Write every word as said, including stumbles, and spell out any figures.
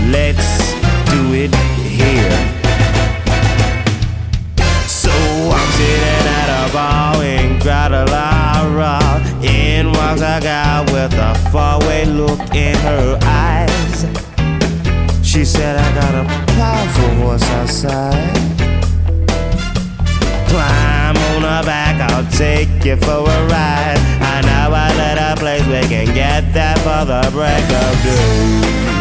let's do it here. So I'm sitting at a bar in Guadalajara. In walks a gal with a faraway look in her eyes. She said, I got a powerful horse outside. Climb on her back, I'll take you for a ride. I know a little place we can get there for the break of day.